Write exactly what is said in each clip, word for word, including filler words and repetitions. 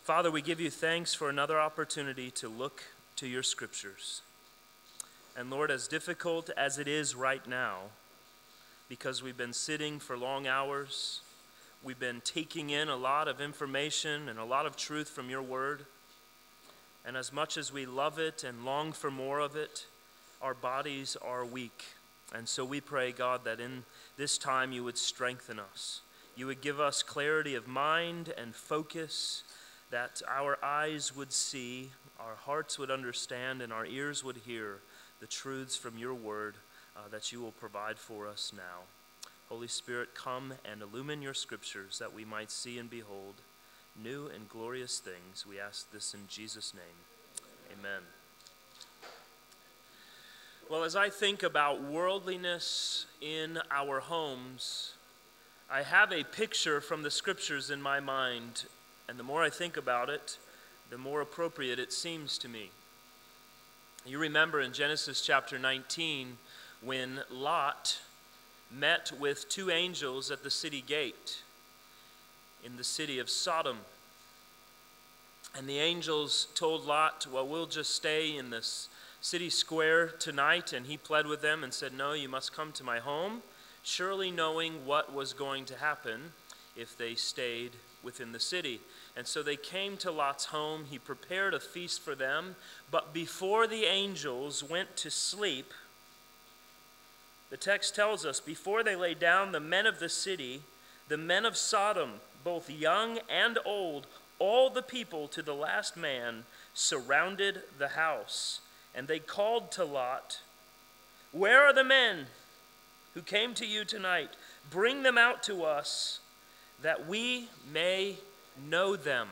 Father, we give you thanks for another opportunity to look to your scriptures. And Lord, as difficult as it is right now, because we've been sitting for long hours, we've been taking in a lot of information and a lot of truth from your word, and as much as we love it and long for more of it, our bodies are weak. And so we pray, God, that in this time you would strengthen us. You would give us clarity of mind and focus, that our eyes would see, our hearts would understand, and our ears would hear the truths from your word uh, that you will provide for us now. Holy Spirit, come and illumine your scriptures that we might see and behold new and glorious things. We ask this in Jesus' name. Amen. Well, as I think about worldliness in our homes, I have a picture from the scriptures in my mind, and the more I think about it, the more appropriate it seems to me. You remember in Genesis chapter nineteen when Lot met with two angels at the city gate in the city of Sodom. And the angels told Lot, well, we'll just stay in this city square tonight. And he pled with them and said, no, you must come to my home, surely knowing what was going to happen if they stayed within the city. And so they came to Lot's home. He prepared a feast for them. But before the angels went to sleep, the text tells us, before they lay down, the men of the city, the men of Sodom, both young and old, all the people to the last man, surrounded the house. And they called to Lot, where are the men who came to you tonight? Bring them out to us, that we may know them.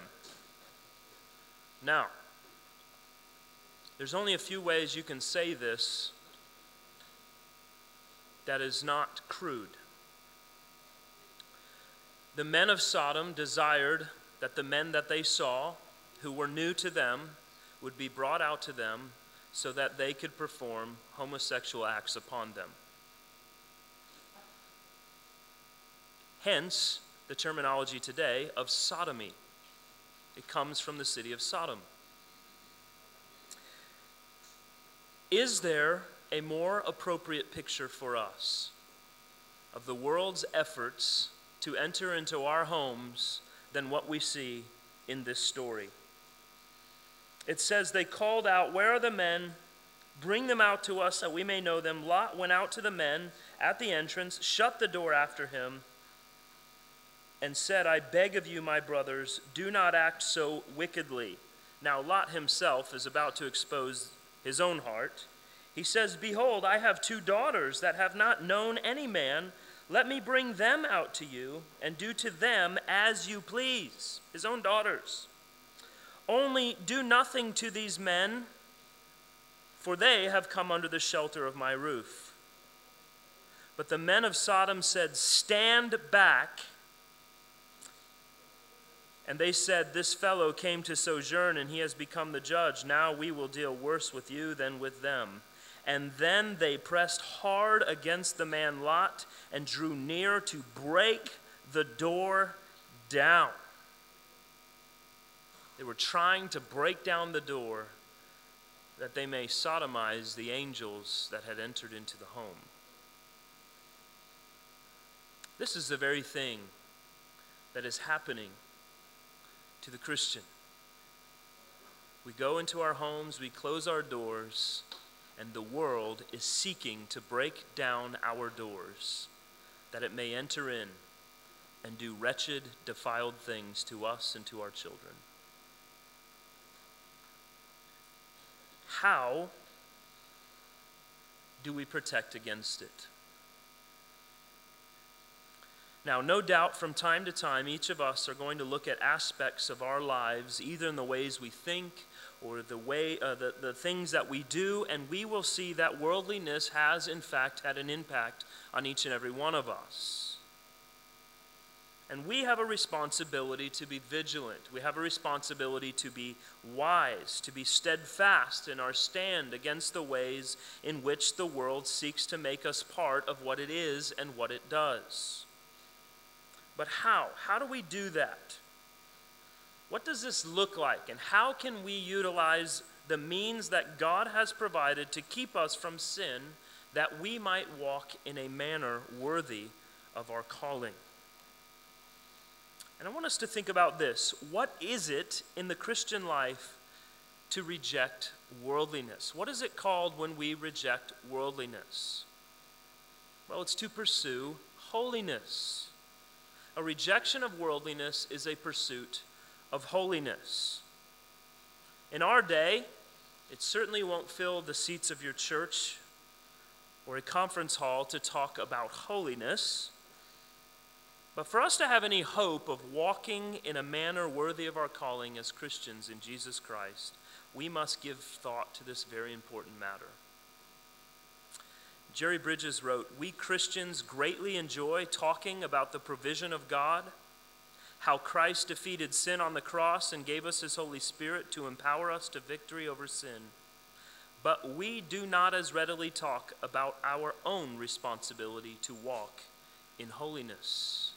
Now, there's only a few ways you can say this that is not crude. The men of Sodom desired that the men that they saw, who were new to them, would be brought out to them so that they could perform homosexual acts upon them. Hence, the terminology today of sodomy. It comes from the city of Sodom. Is there a more appropriate picture for us of the world's efforts to enter into our homes than what we see in this story? It says, they called out, where are the men? Bring them out to us that we may know them. Lot went out to the men at the entrance, shut the door after him, and said, I beg of you, my brothers, do not act so wickedly. Now Lot himself is about to expose his own heart. He says, behold, I have two daughters that have not known any man. Let me bring them out to you, and do to them as you please. His own daughters. Only do nothing to these men, for they have come under the shelter of my roof. But the men of Sodom said, stand back. And they said, this fellow came to sojourn, and he has become the judge. Now we will deal worse with you than with them. And then they pressed hard against the man Lot and drew near to break the door down. They were trying to break down the door that they may sodomize the angels that had entered into the home. This is the very thing that is happening to the Christian. We go into our homes, we close our doors, and the world is seeking to break down our doors that it may enter in and do wretched, defiled things to us and to our children. How do we protect against it? Now, no doubt from time to time, each of us are going to look at aspects of our lives, either in the ways we think or the way uh, the, the things that we do, and we will see that worldliness has, in fact, had an impact on each and every one of us. And we have a responsibility to be vigilant. We have a responsibility to be wise, to be steadfast in our stand against the ways in which the world seeks to make us part of what it is and what it does. But how? How do we do that? What does this look like, and how can we utilize the means that God has provided to keep us from sin, that we might walk in a manner worthy of our calling? And I want us to think about this. What is it in the Christian life to reject worldliness? What is it called when we reject worldliness? Well, it's to pursue holiness. A rejection of worldliness is a pursuit of holiness. In our day, it certainly won't fill the seats of your church or a conference hall to talk about holiness. But for us to have any hope of walking in a manner worthy of our calling as Christians in Jesus Christ, we must give thought to this very important matter. Jerry Bridges wrote, "We Christians greatly enjoy talking about the provision of God, how Christ defeated sin on the cross and gave us his Holy Spirit to empower us to victory over sin. But we do not as readily talk about our own responsibility to walk in holiness."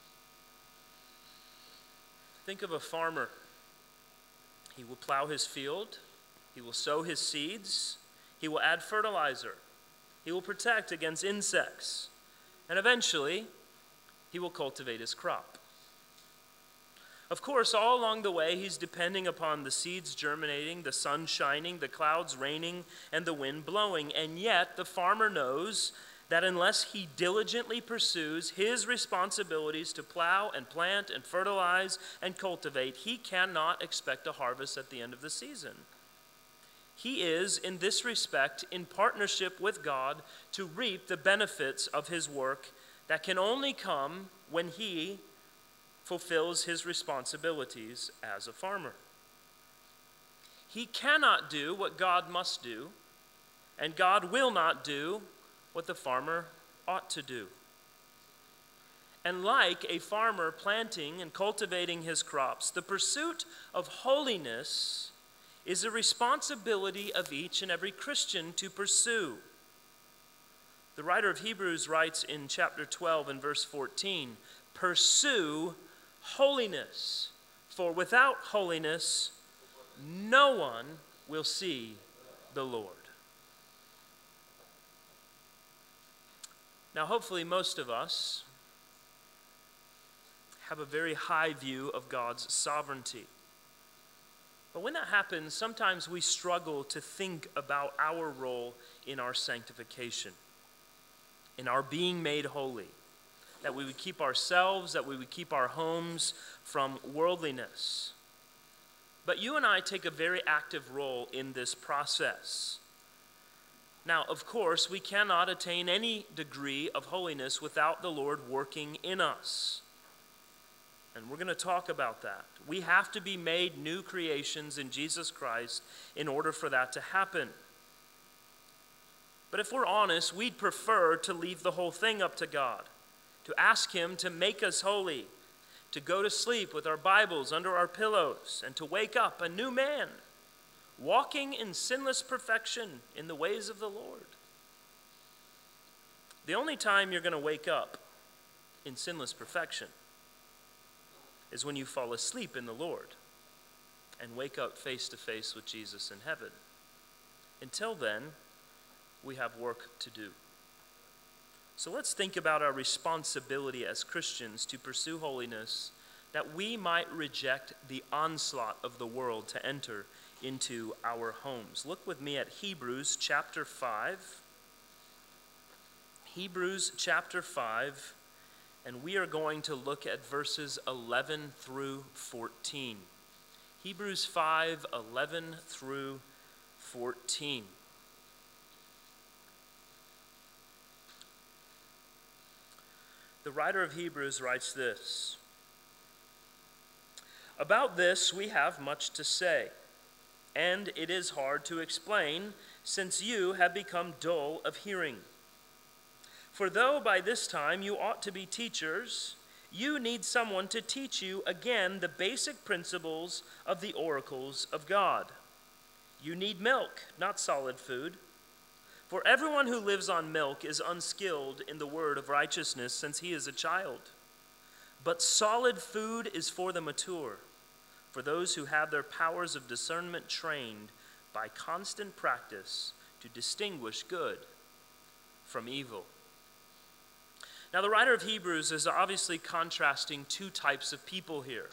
Think of a farmer. He will plow his field, he will sow his seeds, he will add fertilizer, he will protect against insects, and eventually he will cultivate his crop. Of course, all along the way, he's depending upon the seeds germinating, the sun shining, the clouds raining, and the wind blowing. And yet, the farmer knows that unless he diligently pursues his responsibilities to plow and plant and fertilize and cultivate, he cannot expect a harvest at the end of the season. He is, in this respect, in partnership with God to reap the benefits of his work that can only come when he fulfills his responsibilities as a farmer. He cannot do what God must do, and God will not do what the farmer ought to do. And like a farmer planting and cultivating his crops, the pursuit of holiness is a responsibility of each and every Christian to pursue. The writer of Hebrews writes in chapter twelve and verse fourteen, "Pursue holiness, for without holiness no one will see the Lord." Now, hopefully most of us have a very high view of God's sovereignty. But when that happens, sometimes we struggle to think about our role in our sanctification, in our being made holy, that we would keep ourselves, that we would keep our homes from worldliness. But you and I take a very active role in this process. Now, of course, we cannot attain any degree of holiness without the Lord working in us. And we're going to talk about that. We have to be made new creations in Jesus Christ in order for that to happen. But if we're honest, we'd prefer to leave the whole thing up to God, to ask him to make us holy, to go to sleep with our Bibles under our pillows, and to wake up a new man, walking in sinless perfection in the ways of the Lord. The only time you're going to wake up in sinless perfection is when you fall asleep in the Lord and wake up face to face with Jesus in heaven. Until then, we have work to do. So let's think about our responsibility as Christians to pursue holiness, that we might reject the onslaught of the world to enter into our homes. Look with me at Hebrews chapter five. Hebrews chapter five, and we are going to look at verses eleven through fourteen. Hebrews five, eleven through fourteen. The writer of Hebrews writes this: "About this we have much to say, and it is hard to explain, since you have become dull of hearing. For though by this time you ought to be teachers, you need someone to teach you again the basic principles of the oracles of God. You need milk, not solid food. For everyone who lives on milk is unskilled in the word of righteousness, since he is a child. But solid food is for the mature, for those who have their powers of discernment trained by constant practice to distinguish good from evil. Now, the writer of Hebrews is obviously contrasting two types of people here.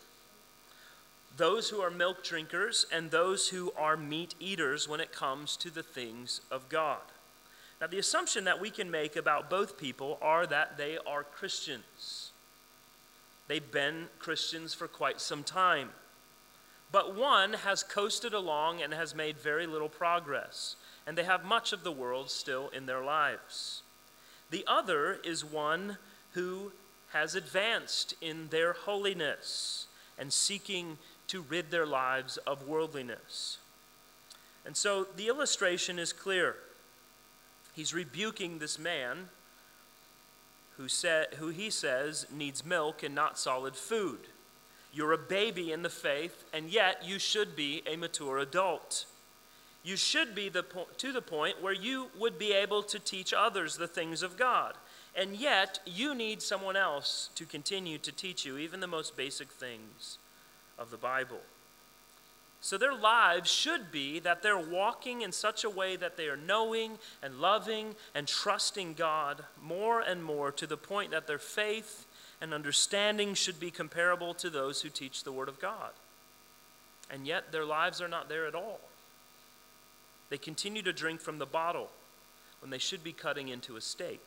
Those who are milk drinkers and those who are meat eaters when it comes to the things of God. Now, the assumption that we can make about both people are that they are Christians. They've been Christians for quite some time. But one has coasted along and has made very little progress, and they have much of the world still in their lives. The other is one who has advanced in their holiness and seeking to rid their lives of worldliness. And so the illustration is clear. He's rebuking this man who, sa- who he says needs milk and not solid food. You're a baby in the faith, and yet you should be a mature adult. You should be the po- to the point where you would be able to teach others the things of God. And yet you need someone else to continue to teach you even the most basic things of the Bible. So their lives should be that they're walking in such a way that they are knowing and loving and trusting God more and more, to the point that their faith and understanding should be comparable to those who teach the Word of God. And yet their lives are not there at all. They continue to drink from the bottle when they should be cutting into a steak.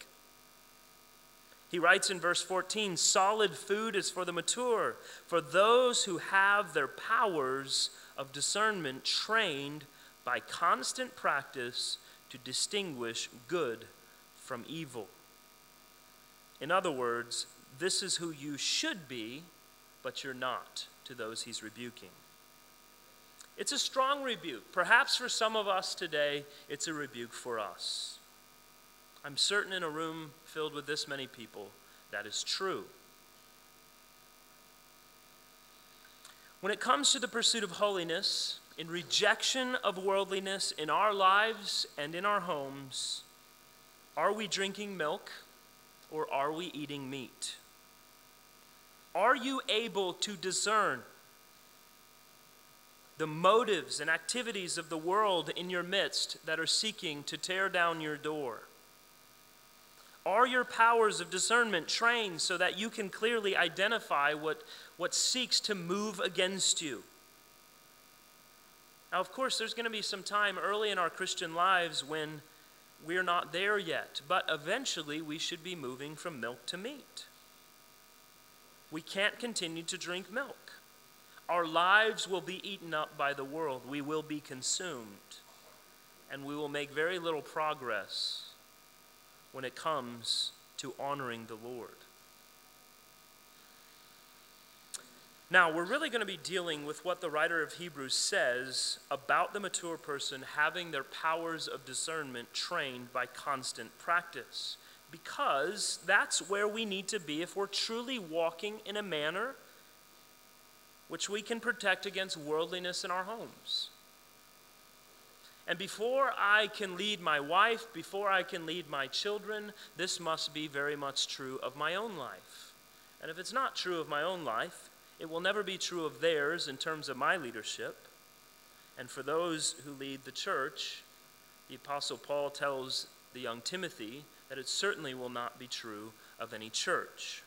He writes in verse fourteen, solid food is for the mature, for those who have their powers of discernment trained by constant practice to distinguish good from evil. In other words, this is who you should be, but you're not, to those he's rebuking. It's a strong rebuke. Perhaps for some of us today, it's a rebuke for us. I'm certain in a room filled with this many people, that is true. When it comes to the pursuit of holiness, in rejection of worldliness in our lives and in our homes, are we drinking milk or are we eating meat? Are you able to discern the motives and activities of the world in your midst that are seeking to tear down your door? Are your powers of discernment trained so that you can clearly identify what, what seeks to move against you? Now, of course, there's going to be some time early in our Christian lives when we're not there yet, but eventually we should be moving from milk to meat. We can't continue to drink milk. Our lives will be eaten up by the world. We will be consumed, and we will make very little progress when it comes to honoring the Lord. Now, we're really going to be dealing with what the writer of Hebrews says about the mature person having their powers of discernment trained by constant practice, because that's where we need to be if we're truly walking in a manner which we can protect against worldliness in our homes. And before I can lead my wife, before I can lead my children, this must be very much true of my own life. And if it's not true of my own life, it will never be true of theirs in terms of my leadership. And for those who lead the church, the Apostle Paul tells the young Timothy that it certainly will not be true of any church.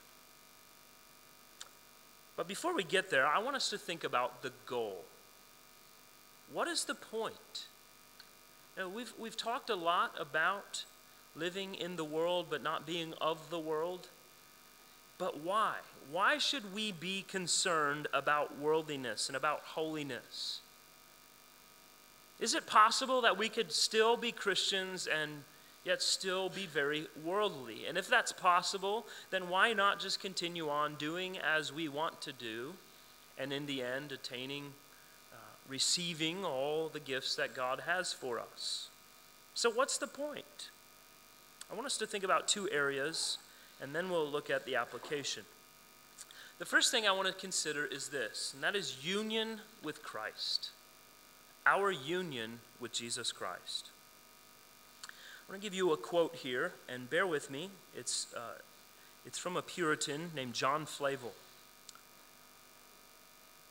But before we get there, I want us to think about the goal. What is the point? You know, we've, we've talked a lot about living in the world but not being of the world. But why? Why should we be concerned about worldliness and about holiness? Is it possible that we could still be Christians and yet still be very worldly? And if that's possible, then why not just continue on doing as we want to do, and in the end attaining receiving all the gifts that God has for us? So what's the point? I want us to think about two areas, and then we'll look at the application. The first thing I want to consider is this, and that is union with Christ. Our union with Jesus Christ. I want to give you a quote here, and bear with me. It's, uh, it's from a Puritan named John Flavel.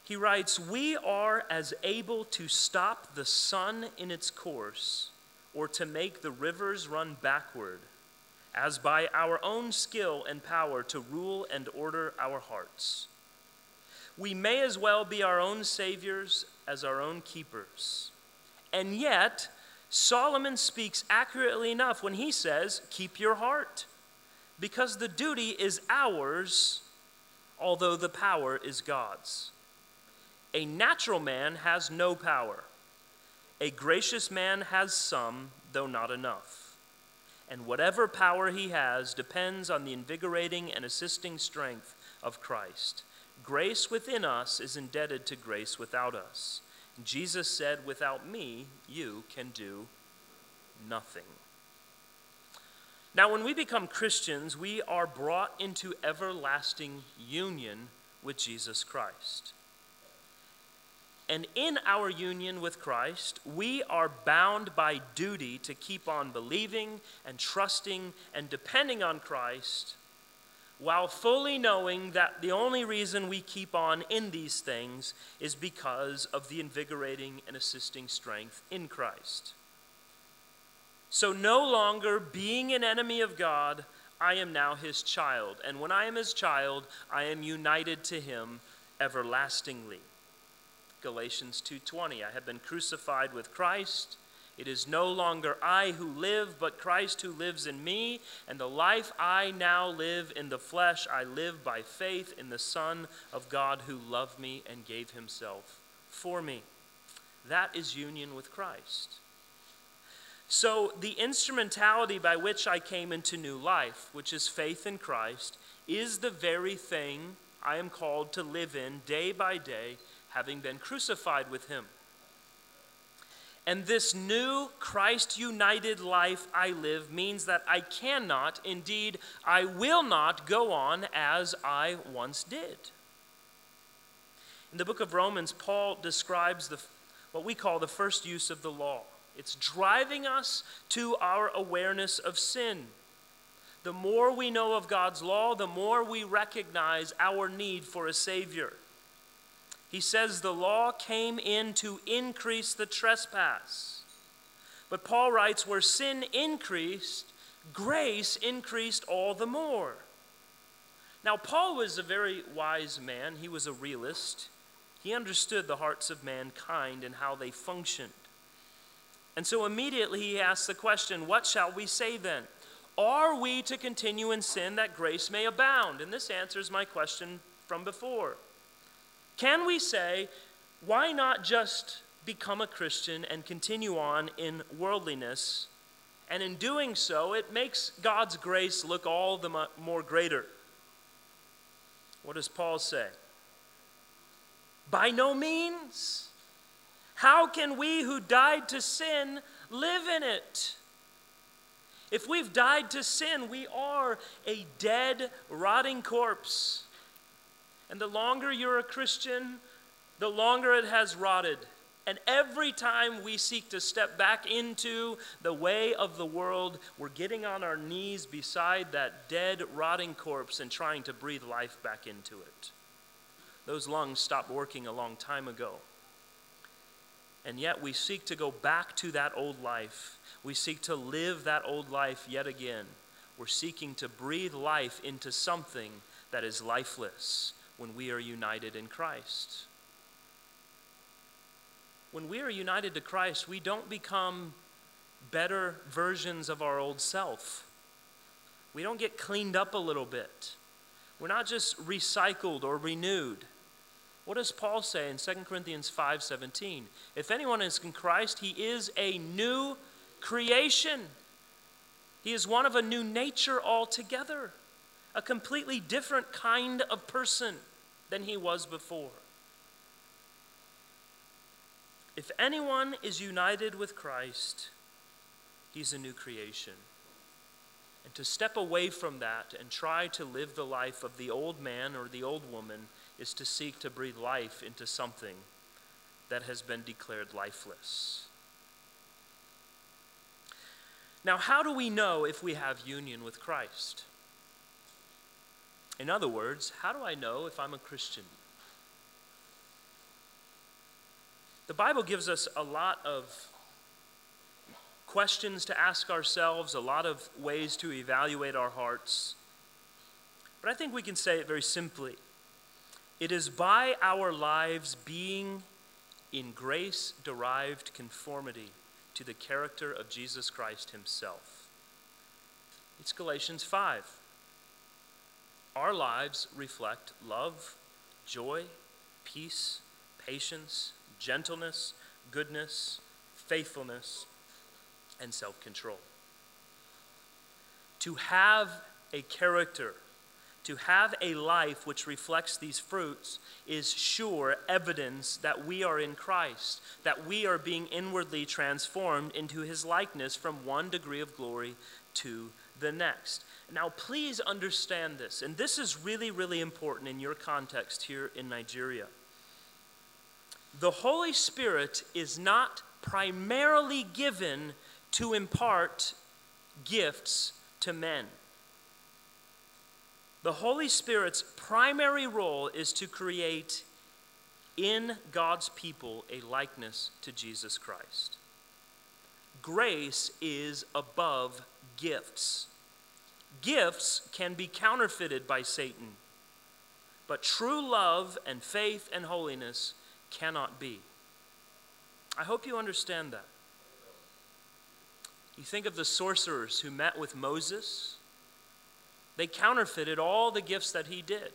He writes, "We are as able to stop the sun in its course or to make the rivers run backward, as by our own skill and power to rule and order our hearts. We may as well be our own saviors as our own keepers." And yet, Solomon speaks accurately enough when he says, "Keep your heart," because the duty is ours, although the power is God's. A natural man has no power. A gracious man has some, though not enough. And whatever power he has depends on the invigorating and assisting strength of Christ. Grace within us is indebted to grace without us. Jesus said, "Without me, you can do nothing." Now, when we become Christians, we are brought into everlasting union with Jesus Christ. And in our union with Christ, we are bound by duty to keep on believing and trusting and depending on Christ, while fully knowing that the only reason we keep on in these things is because of the invigorating and assisting strength in Christ. So no longer being an enemy of God, I am now his child. And when I am his child, I am united to him everlastingly. Galatians two twenty, "I have been crucified with Christ. It is no longer I who live, but Christ who lives in me. And the life I now live in the flesh, I live by faith in the Son of God who loved me and gave himself for me." That is union with Christ. So the instrumentality by which I came into new life, which is faith in Christ, is the very thing I am called to live in day by day, having been crucified with him. And this new Christ-united life I live means that I cannot, indeed, I will not go on as I once did. In the book of Romans, Paul describes the, what we call the first use of the law. It's driving us to our awareness of sin. The more we know of God's law, the more we recognize our need for a Savior. He says the law came in to increase the trespass. But Paul writes, where sin increased, grace increased all the more. Now, Paul was a very wise man. He was a realist. He understood the hearts of mankind and how they functioned. And so immediately he asks the question, what shall we say then? Are we to continue in sin that grace may abound? And this answers my question from before. Can we say, why not just become a Christian and continue on in worldliness? And in doing so, it makes God's grace look all the more greater. What does Paul say? By no means. How can we who died to sin live in it? If we've died to sin, we are a dead, rotting corpse. And the longer you're a Christian, the longer it has rotted. And every time we seek to step back into the way of the world, we're getting on our knees beside that dead, rotting corpse and trying to breathe life back into it. Those lungs stopped working a long time ago. And yet we seek to go back to that old life. We seek to live that old life yet again. We're seeking to breathe life into something that is lifeless when we are united in Christ. When we are united to Christ, we don't become better versions of our old self. We don't get cleaned up a little bit. We're not just recycled or renewed. What does Paul say in Second Corinthians five seventeen? If anyone is in Christ, he is a new creation. He is one of a new nature altogether, a completely different kind of person than he was before. If anyone is united with Christ, he's a new creation. And to step away from that and try to live the life of the old man or the old woman is to seek to breathe life into something that has been declared lifeless. Now, how do we know if we have union with Christ? In other words, how do I know if I'm a Christian? The Bible gives us a lot of questions to ask ourselves, a lot of ways to evaluate our hearts. But I think we can say it very simply. It is by our lives being in grace-derived conformity to the character of Jesus Christ himself. It's Galatians five. Our lives reflect love, joy, peace, patience, gentleness, goodness, faithfulness, and self-control. To have a character, to have a life which reflects these fruits is sure evidence that we are in Christ, that we are being inwardly transformed into his likeness from one degree of glory to the next. Now, please understand this, and this is really, really important in your context here in Nigeria. The Holy Spirit is not primarily given to impart gifts to men. The Holy Spirit's primary role is to create in God's people a likeness to Jesus Christ. Grace is above gifts. Gifts can be counterfeited by Satan, but true love and faith and holiness cannot be. I hope you understand that. You think of the sorcerers who met with Moses. They counterfeited all the gifts that he did.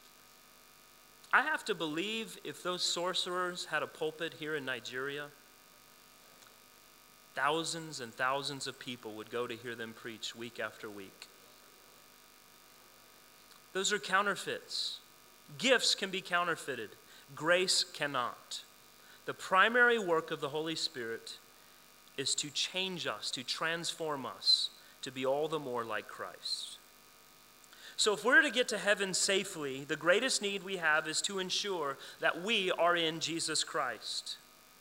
I have to believe if those sorcerers had a pulpit here in Nigeria, thousands and thousands of people would go to hear them preach week after week. Those are counterfeits. Gifts can be counterfeited. Grace cannot. The primary work of the Holy Spirit is to change us, to transform us, to be all the more like Christ. So if we're to get to heaven safely, the greatest need we have is to ensure that we are in Jesus Christ.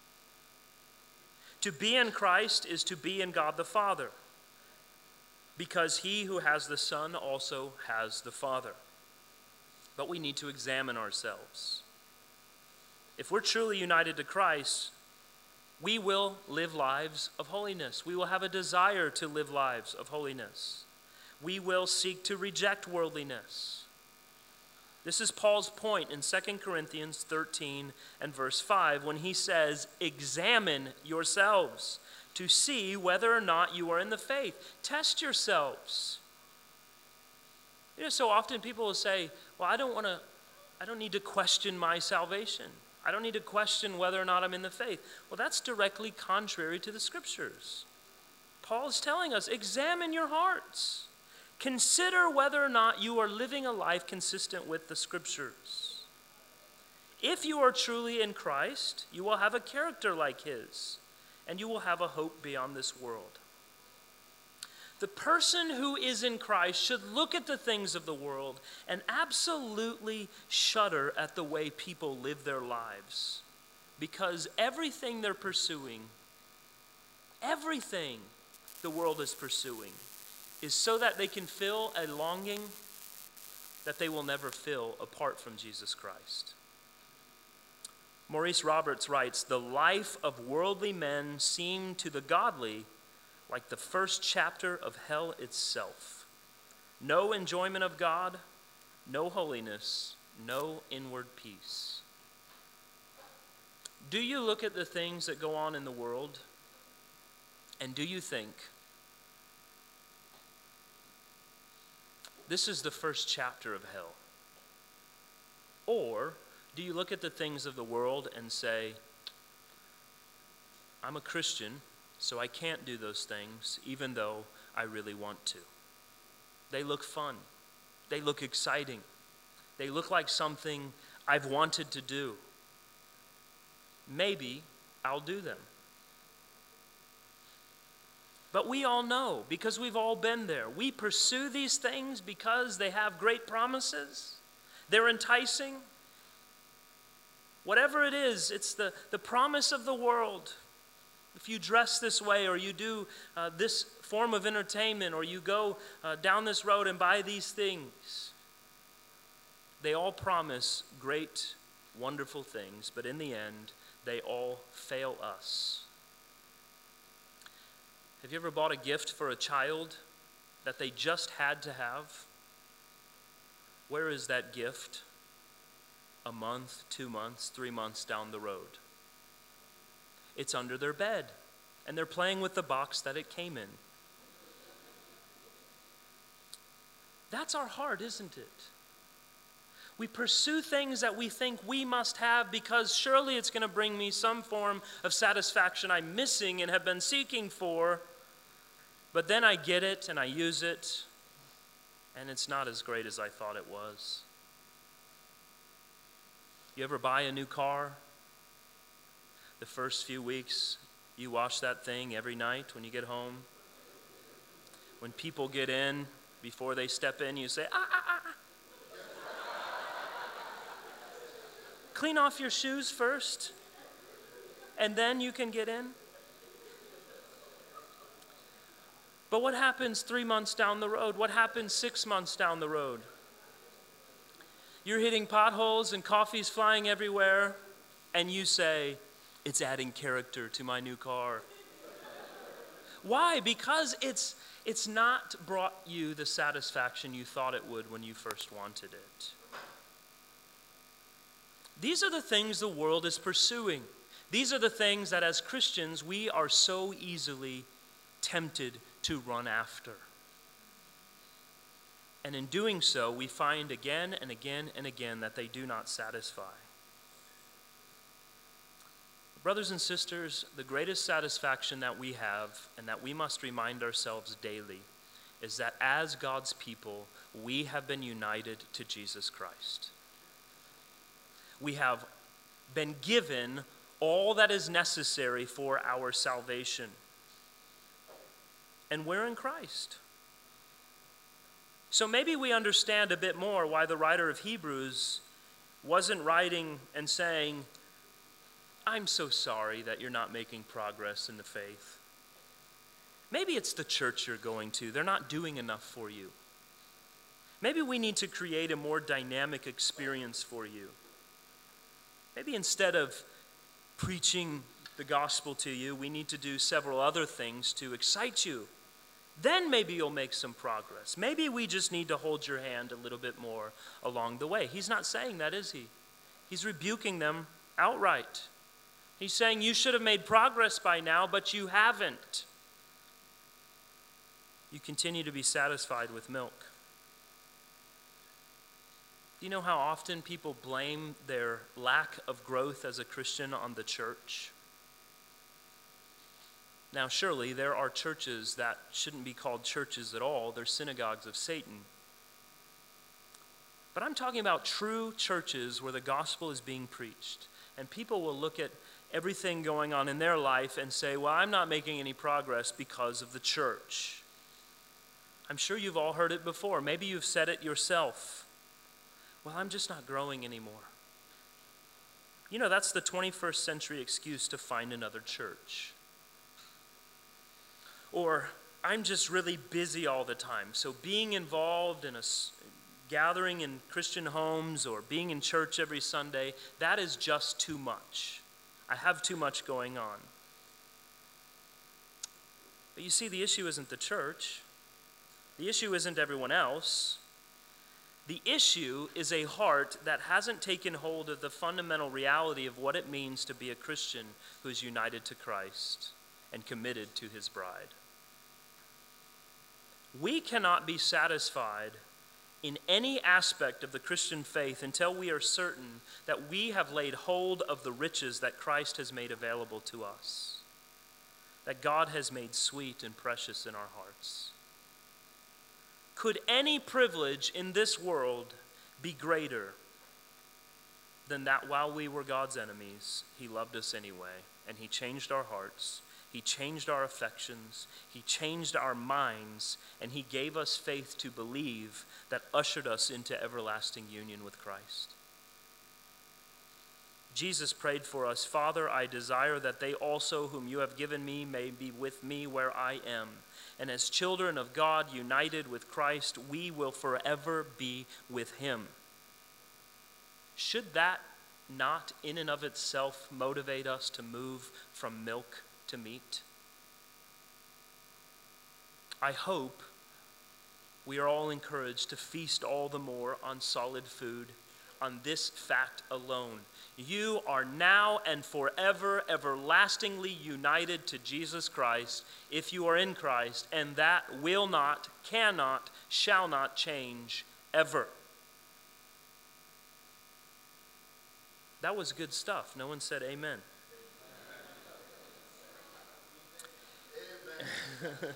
To be in Christ is to be in God the Father, because he who has the Son also has the Father. But we need to examine ourselves. If we're truly united to Christ, we will live lives of holiness. We will have a desire to live lives of holiness. We will seek to reject worldliness. This is Paul's point in Second Corinthians thirteen and verse five when he says, examine yourselves to see whether or not you are in the faith. Test yourselves. You know, so often people will say, well, I don't want to, I don't need to question my salvation. I don't need to question whether or not I'm in the faith. Well, that's directly contrary to the scriptures. Paul is telling us, examine your hearts. Consider whether or not you are living a life consistent with the scriptures. If you are truly in Christ, you will have a character like his, and you will have a hope beyond this world. The person who is in Christ should look at the things of the world and absolutely shudder at the way people live their lives, because everything they're pursuing, everything the world is pursuing, is so that they can fill a longing that they will never fill apart from Jesus Christ. Maurice Roberts writes, the life of worldly men seemed to the godly like the first chapter of hell itself. No enjoyment of God, no holiness, no inward peace. Do you look at the things that go on in the world, and do you think, this is the first chapter of hell? Or do you look at the things of the world and say, I'm a Christian, so I can't do those things, even though I really want to. They look fun. They look exciting. They look like something I've wanted to do. Maybe I'll do them. But we all know, because we've all been there, we pursue these things because they have great promises. They're enticing. Whatever it is, it's the, the promise of the world. If you dress this way, or you do uh, this form of entertainment, or you go uh, down this road and buy these things, they all promise great, wonderful things, but in the end, they all fail us. Have you ever bought a gift for a child that they just had to have? Where is that gift a month, two months, three months down the road? It's under their bed, and they're playing with the box that it came in. That's our heart, isn't it? We pursue things that we think we must have because surely it's going to bring me some form of satisfaction I'm missing and have been seeking for. But then I get it and I use it, and it's not as great as I thought it was. You ever buy a new car? The first few weeks, you wash that thing every night when you get home. When people get in, before they step in, you say, ah, ah, ah. Clean off your shoes first, and then you can get in. But what happens three months down the road? What happens six months down the road? You're hitting potholes and coffee's flying everywhere, and you say, it's adding character to my new car. Why? Because it's, it's not brought you the satisfaction you thought it would when you first wanted it. These are the things the world is pursuing. These are the things that as Christians we are so easily tempted to run after. And in doing so, we find again and again and again that they do not satisfy. Brothers and sisters, the greatest satisfaction that we have and that we must remind ourselves daily is that as God's people, we have been united to Jesus Christ. We have been given all that is necessary for our salvation. And we're in Christ. So maybe we understand a bit more why the writer of Hebrews wasn't writing and saying, I'm so sorry that you're not making progress in the faith. Maybe it's the church you're going to. They're not doing enough for you. Maybe we need to create a more dynamic experience for you. Maybe instead of preaching the gospel to you, we need to do several other things to excite you. Then maybe you'll make some progress. Maybe we just need to hold your hand a little bit more along the way. He's not saying that, is he? He's rebuking them outright. He's saying you should have made progress by now, but you haven't. You continue to be satisfied with milk. Do you know how often people blame their lack of growth as a Christian on the church? Now, surely there are churches that shouldn't be called churches at all. They're synagogues of Satan. But I'm talking about true churches where the gospel is being preached. And people will look at everything going on in their life and say, well, I'm not making any progress because of the church. I'm sure you've all heard it before. Maybe you've said it yourself. Well, I'm just not growing anymore. You know, that's the twenty-first century excuse to find another church. Or, I'm just really busy all the time. So being involved in a gathering in Christian homes or being in church every Sunday, that is just too much. I have too much going on. But you see, the issue isn't the church. The issue isn't everyone else. The issue is a heart that hasn't taken hold of the fundamental reality of what it means to be a Christian who is united to Christ and committed to his bride. We cannot be satisfied in any aspect of the Christian faith until we are certain that we have laid hold of the riches that Christ has made available to us, that God has made sweet and precious in our hearts. Could any privilege in this world be greater than that while we were God's enemies, he loved us anyway, and he changed our hearts, he changed our affections, he changed our minds, and he gave us faith to believe that ushered us into everlasting union with Christ. Jesus prayed for us, Father, I desire that they also whom you have given me may be with me where I am. And as children of God united with Christ, we will forever be with him. Should that not in and of itself motivate us to move from milk to meat? I hope we are all encouraged to feast all the more on solid food, on this fact alone. You are now and forever everlastingly united to Jesus Christ if you are in Christ, and that will not, cannot, shall not change ever. That was good stuff. No one said amen. Amen.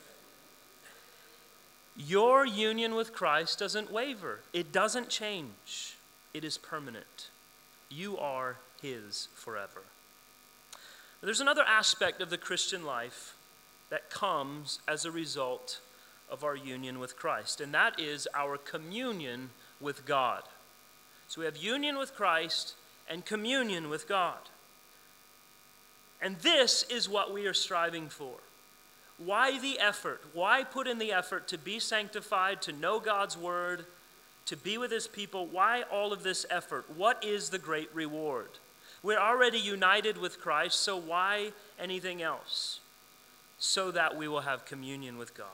Your union with Christ doesn't waver. It doesn't change. It is permanent. You are his forever. There's another aspect of the Christian life that comes as a result of our union with Christ, and that is our communion with God. So we have union with Christ and communion with God. And this is what we are striving for. Why the effort? Why put in the effort to be sanctified, to know God's word, to be with his people? Why all of this effort? What is the great reward? We're already united with Christ, so why anything else? So that we will have communion with God.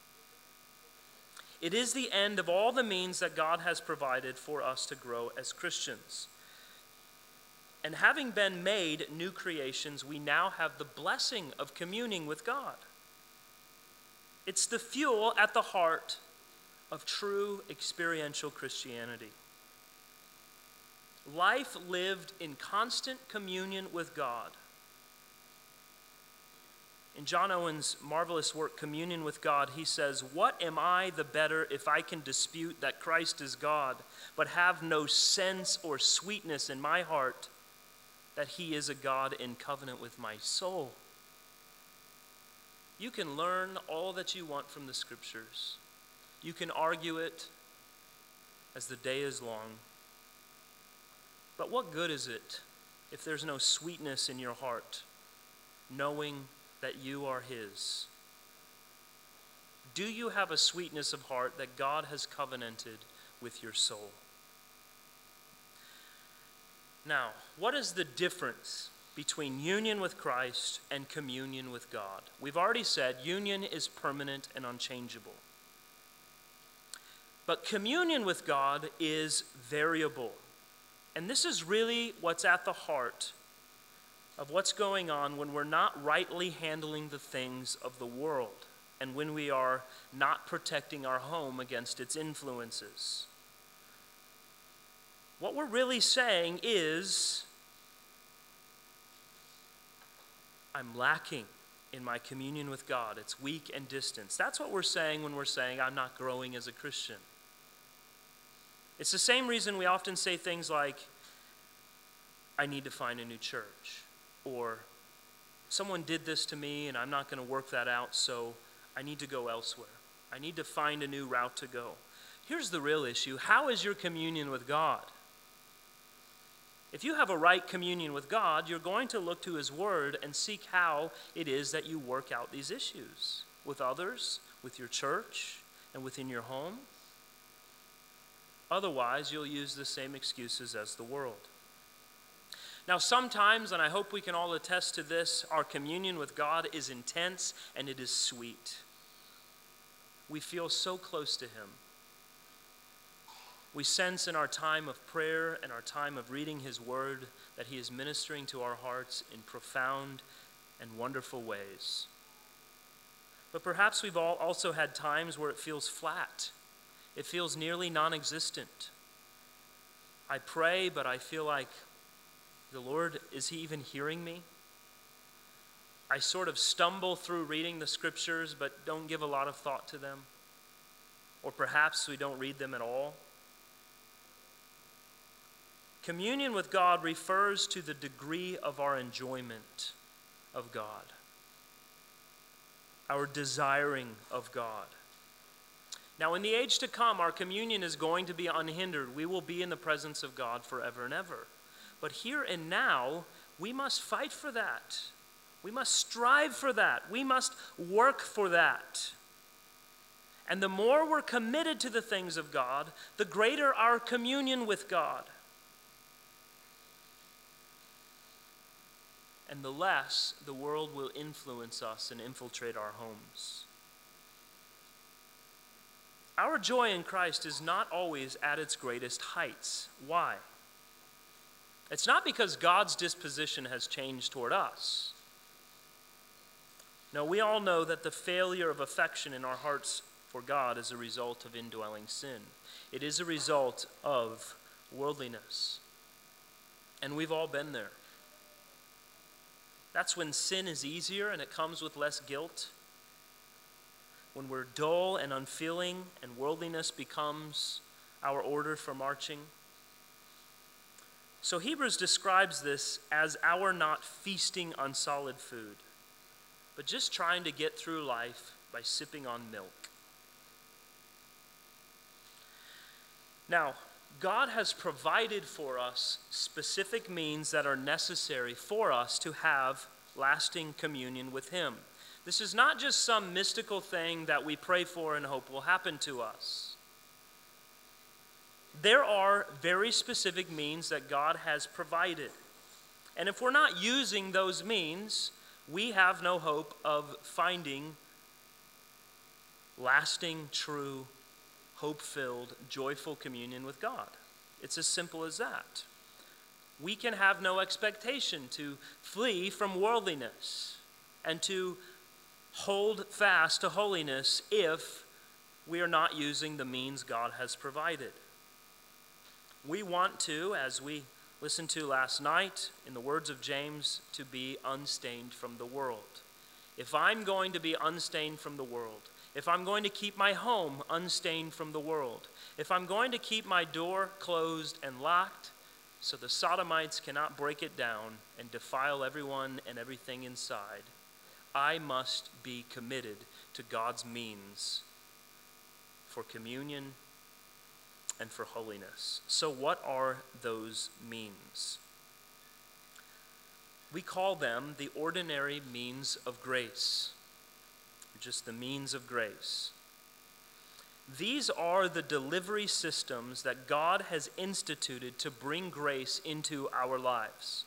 It is the end of all the means that God has provided for us to grow as Christians. And having been made new creations, we now have the blessing of communing with God. It's the fuel at the heart of true experiential Christianity. Life lived in constant communion with God. In John Owen's marvelous work, Communion with God, he says, "What am I the better if I can dispute that Christ is God, but have no sense or sweetness in my heart that he is a God in covenant with my soul?" You can learn all that you want from the scriptures. You can argue it as the day is long. But what good is it if there's no sweetness in your heart, knowing that you are his? Do you have a sweetness of heart that God has covenanted with your soul? Now, what is the difference between union with Christ and communion with God? We've already said union is permanent and unchangeable. But communion with God is variable. And this is really what's at the heart of what's going on when we're not rightly handling the things of the world and when we are not protecting our home against its influences. What we're really saying is, I'm lacking in my communion with God. It's weak and distant. That's what we're saying when we're saying I'm not growing as a Christian. It's the same reason we often say things like, I need to find a new church, or someone did this to me and I'm not going to work that out, so I need to go elsewhere. I need to find a new route to go. Here's the real issue. How is your communion with God? If you have a right communion with God, you're going to look to his word and seek how it is that you work out these issues with others, with your church, and within your home. Otherwise, you'll use the same excuses as the world. Now, sometimes, and I hope we can all attest to this, our communion with God is intense and it is sweet. We feel so close to him. We sense in our time of prayer and our time of reading his word that he is ministering to our hearts in profound and wonderful ways. But perhaps we've all also had times where it feels flat. It feels nearly non-existent. I pray, but I feel like, the Lord, is he even hearing me? I sort of stumble through reading the scriptures, but don't give a lot of thought to them. Or perhaps we don't read them at all. Communion with God refers to the degree of our enjoyment of God, our desiring of God. Now, in the age to come, our communion is going to be unhindered. We will be in the presence of God forever and ever. But here and now, we must fight for that. We must strive for that. We must work for that. And the more we're committed to the things of God, the greater our communion with God. and the less the world will influence us and infiltrate our homes. Our joy in Christ is not always at its greatest heights. Why? It's not because God's disposition has changed toward us. No, we all know that the failure of affection in our hearts for God is a result of indwelling sin. It is a result of worldliness. And we've all been there. That's when sin is easier and it comes with less guilt. When we're dull and unfeeling and worldliness becomes our order for marching. So Hebrews describes this as our not feasting on solid food, but just trying to get through life by sipping on milk. Now, God has provided for us specific means that are necessary for us to have lasting communion with Him. This is not just some mystical thing that we pray for and hope will happen to us. There are very specific means that God has provided. And if we're not using those means, we have no hope of finding lasting, true, hope-filled, joyful communion with God. It's as simple as that. We can have no expectation to flee from worldliness and to hold fast to holiness if we are not using the means God has provided. We want to, as we listened to last night, in the words of James, to be unstained from the world. If I'm going to be unstained from the world, if I'm going to keep my home unstained from the world, if I'm going to keep my door closed and locked so the sodomites cannot break it down and defile everyone and everything inside, I must be committed to God's means for communion and for holiness. So what are those means? We call them the ordinary means of grace, just the means of grace. These are the delivery systems that God has instituted to bring grace into our lives.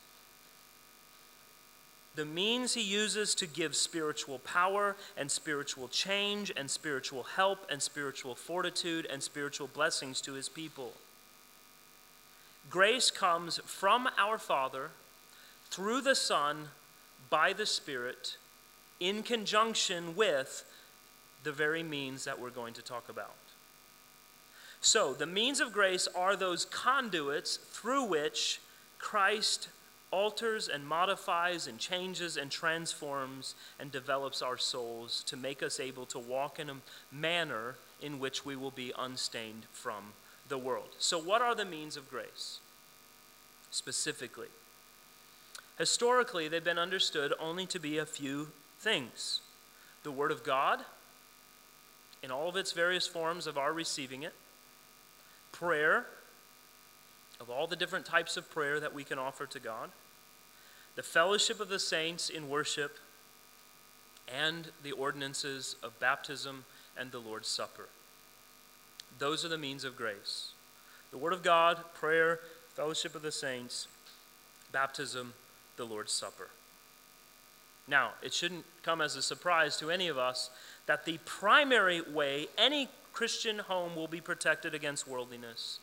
The means He uses to give spiritual power and spiritual change and spiritual help and spiritual fortitude and spiritual blessings to His people. Grace comes from our Father, through the Son, by the Spirit, in conjunction with the very means that we're going to talk about. So, the means of grace are those conduits through which Christ alters and modifies and changes and transforms and develops our souls to make us able to walk in a manner in which we will be unstained from the world. So what are the means of grace? Specifically, historically, they've been understood only to be a few things. The Word of God, in all of its various forms of our receiving it. Prayer, of all the different types of prayer that we can offer to God. The fellowship of the saints in worship, and the ordinances of baptism and the Lord's Supper. Those are the means of grace. The Word of God, prayer, fellowship of the saints, baptism, the Lord's Supper. Now, it shouldn't come as a surprise to any of us that the primary way any Christian home will be protected against worldliness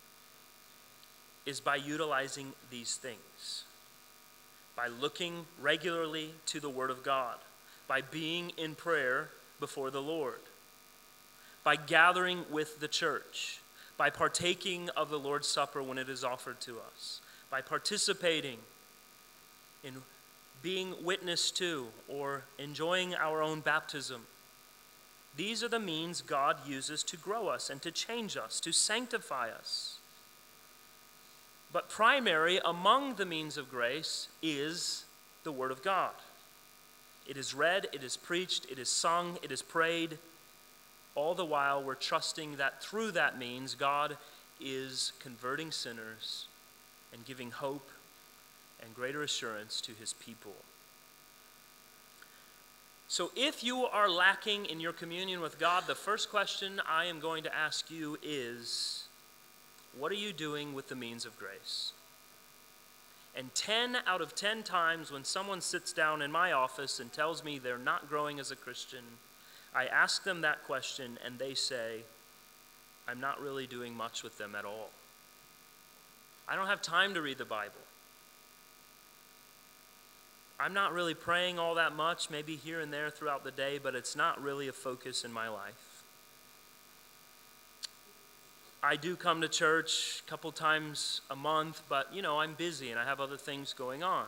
is by utilizing these things. By looking regularly to the Word of God, by being in prayer before the Lord, by gathering with the church, by partaking of the Lord's Supper when it is offered to us, by participating in being witness to or enjoying our own baptism. These are the means God uses to grow us and to change us, to sanctify us. But primary among the means of grace is the Word of God. It is read, it is preached, it is sung, it is prayed. All the while we're trusting that through that means God is converting sinners and giving hope and greater assurance to His people. So if you are lacking in your communion with God, the first question I am going to ask you is, what are you doing with the means of grace? And ten out of ten times when someone sits down in my office and tells me they're not growing as a Christian, I ask them that question and they say, I'm not really doing much with them at all. I don't have time to read the Bible. I'm not really praying all that much, maybe here and there throughout the day, but it's not really a focus in my life. I do come to church a couple times a month, but, you know, I'm busy and I have other things going on.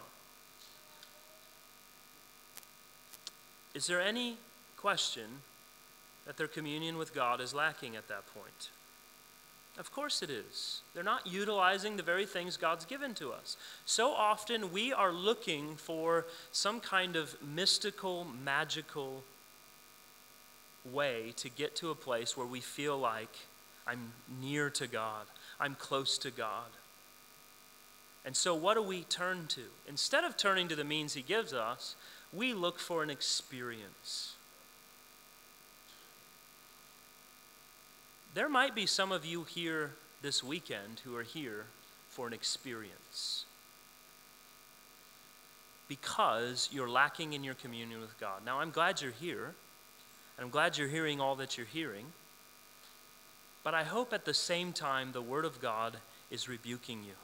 Is there any question that their communion with God is lacking at that point? Of course it is. They're not utilizing the very things God's given to us. So often we are looking for some kind of mystical, magical way to get to a place where we feel like I'm near to God, I'm close to God. And so what do we turn to? Instead of turning to the means he gives us, we look for an experience. There might be some of you here this weekend who are here for an experience because you're lacking in your communion with God. Now, I'm glad you're here, and I'm glad you're hearing all that you're hearing, but I hope at the same time the Word of God is rebuking you.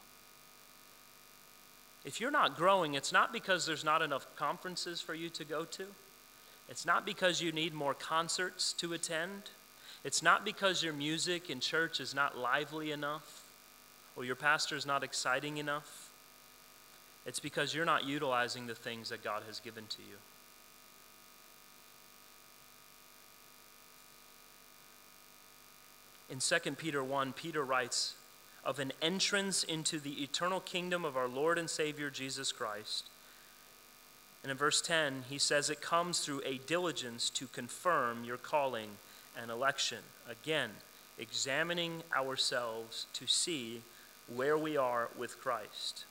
If you're not growing, it's not because there's not enough conferences for you to go to. It's not because you need more concerts to attend. It's not because your music in church is not lively enough or your pastor is not exciting enough. It's because you're not utilizing the things that God has given to you. In Second Peter one, Peter writes of an entrance into the eternal kingdom of our Lord and Savior Jesus Christ. And in verse ten, he says it comes through a diligence to confirm your calling and election. Again, examining ourselves to see where we are with Christ.